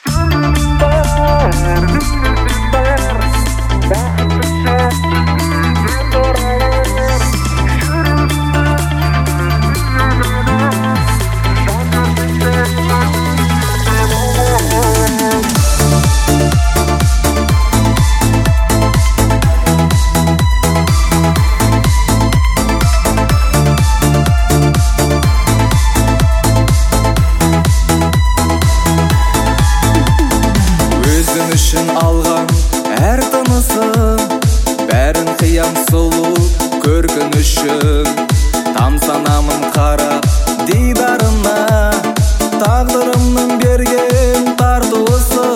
Үшін алған әр тынысым, бәрін қиям сұлу көргін үшін. Тамсанамын қара дидарына, тағдырымның берген тартуысы.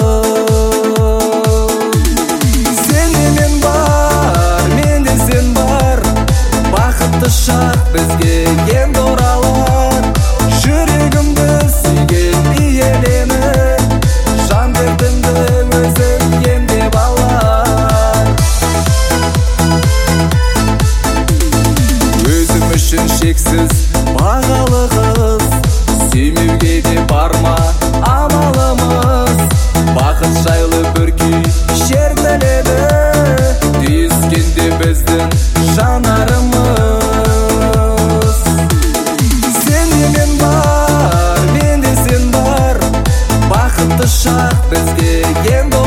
Сенде мен бар, менде сен бар, бақытты шақ бізге енді оралар. Жүрегімді сүйген иеленіп, жан дертімді өзің емдеп алар. Өзім үшін шексіз бағалы қыз, сүймеуге де бар ма амалымыз. Бақыт жайлы бір күй шертіледі, түйіскенде біздің жанарымыз. Сенде мен бар, менде сен бар, бақытты шақ бізге енді